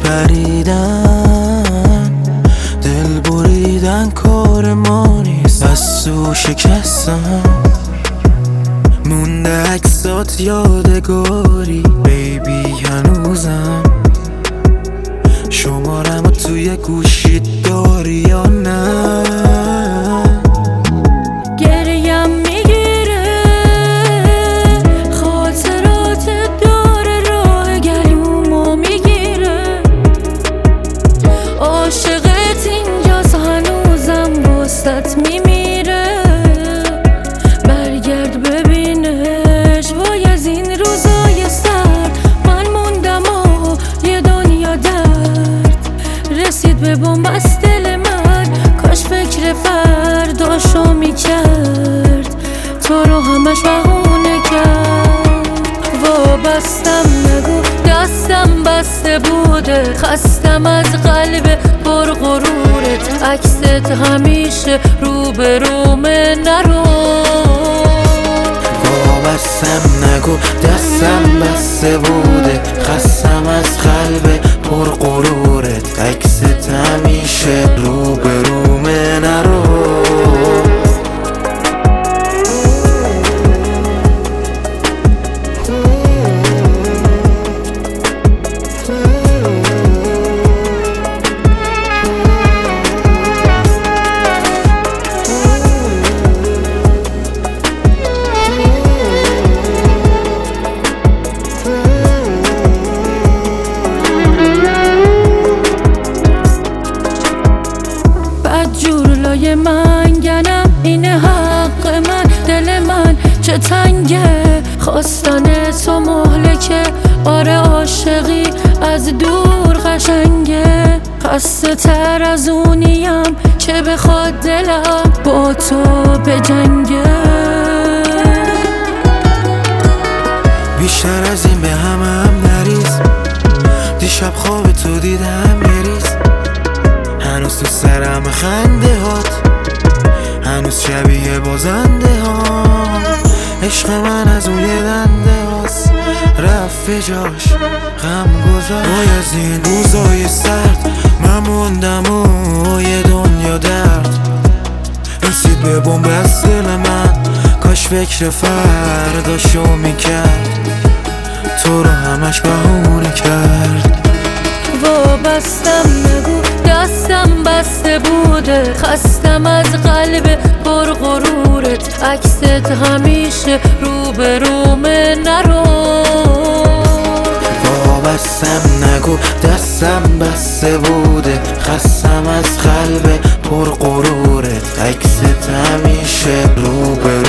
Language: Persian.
پریدن دل بریدن کار ما نیست، از تو شکستم مونده عکسات یادگاری بیبی هنوزم. شمارمو توی گوشیت داری یا نه؟ گریم میگیره خاطرات داره راه گلومو میگیره، عاشقت اینجاست هنوزم واسط میمیره. برگرد ببینش وای از این روزای سر، من موندم و یه دنیا درد رسید به بن‌بست دل من. کاش فکر فرداشو میکرد تو رو همش بهونه کرد. وابستم نگو دستم بسته بوده، خستم از قلب پر غرورت، عکست همیشه روبرومه نرو. وابستم نگو دستم بسته بوده، خستم از قلب پر غرورت، عکست همیشه روبرومه نرو. بدجور لای منگنم اینه حق من، دل من چه تنگه خواستن تو مهلکه. آره عاشقی از دور قشنگه، خسته تر از اونیم که بخواد دلم با تو بجنگه. بیشتر از این به هم نریز، دیشب خواب تو دیدم یریز، هنوز تو سرم خنده هات، هنوز شبیه بازنده ها. عشق من از اون یه دنده هاست رفت به جاش غم گذاشت. وای از این روزای سرد من موندم و یه دنیا درد رسید به بن‌بست دل من. کاش فکر فرداشو میکرد تو رو همش بهونه کرد. وابستم نگو دستم بسته بوده، خستم از قلب پر غرورت، عکست همیشه روبرومه نرو. وابستم نگو دستم بسته بوده، خستم از قلب پر غرورت، عکست همیشه روبرومه